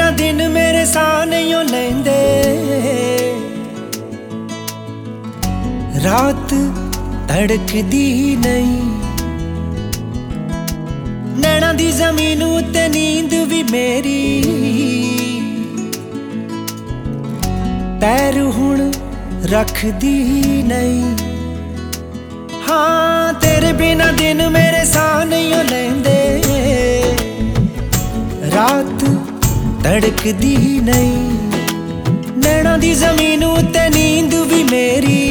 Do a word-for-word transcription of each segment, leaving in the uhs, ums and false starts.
बिना दिन मेरे साह नहीं ओ लेंदे। रात तड़कदी नहीं, नैना दी जमीन उत्ते नींद भी मेरी। पैर हुण रखदी नहीं। हाँ तेरे बिना दिन मेरे साह नहीं ओ लेंदे। रात तड़कदी नहीं, नैना दी जमीन उत्ते नींद भी मेरी।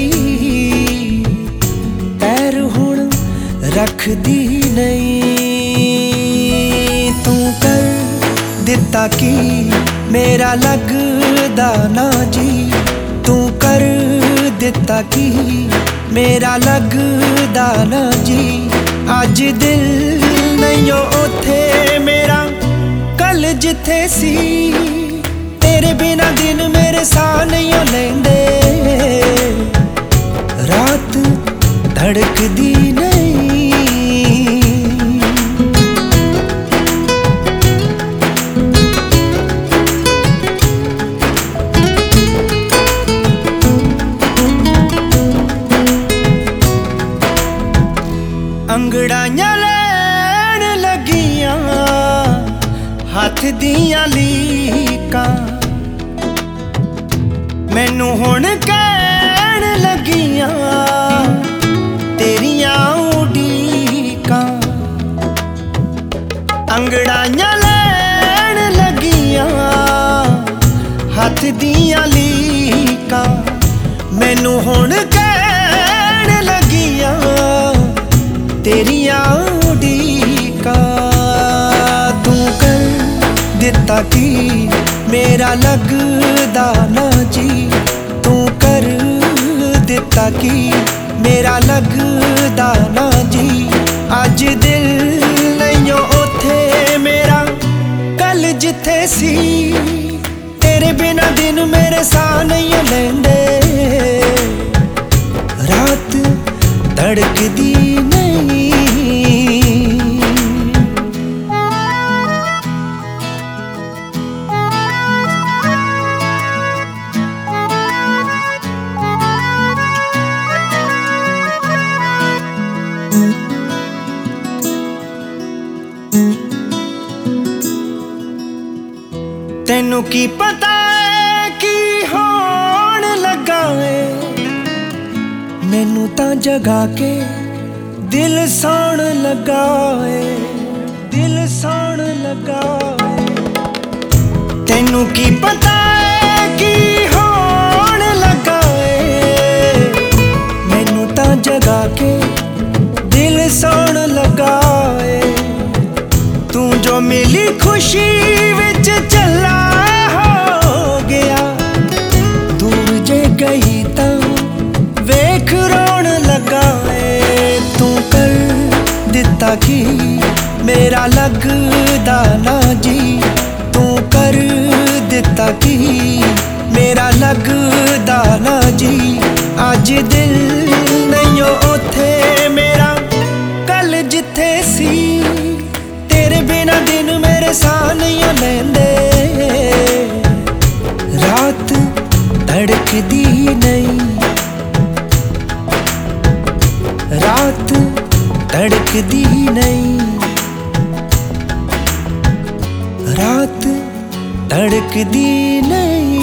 पैर हुण रखदी नहीं। तू कर दिता की मेरा लगदा ना जी, तू कर दिता की मेरा लगदा ना जी। अज दिल नहीं ओथे मेरा कल जिथे सी, तेरे बिना दिन मेरे साह नहीं ओ लेंदे। रात धड़कदी नहीं। अंगड़ाइयां लैन लगियां हथ दियां लीकां, मैनू हुण कहण लगियां तेरियां उड़ीकां। अंगड़ाइयां लैन लगियां हथ दियां लीकां, मैनू हुण कहण लगियां तेरियां उड़ीकां। तू कर दिता की मेरा लगदा ना जी, तू कर दिता की मेरा लगदा ना जी। अज दिल नहीं ओथे मेरा कल जिथे सी, तेरे बिना दिन मेरे साह नहीं ओ लेंदे। रात धड़कदी नहीं। तेनू की पता है की होण लगा है, मैनू तां जगा के दिल सौण लगा है, दिल सौण लगा है। तेनू की पता है की होण लगा है, मैनू तां जगा के दिल सौण लगा है। तू जो मिली खुशी विच चला हो गया, दूर जे गई तां वेख रोण लगा है। तू कर दिता की मेरा लगदा ना जी, तू कर दिता की मेरा लगदा ना जी। अज दिल नहीं ओथे मेरा कल जिथे सी, तेरे बिना दिन मेरे साह नहीं ओ लेंदे। रात धड़कदी नहीं, रात धड़कदी नहीं, रात धड़कदी नहीं।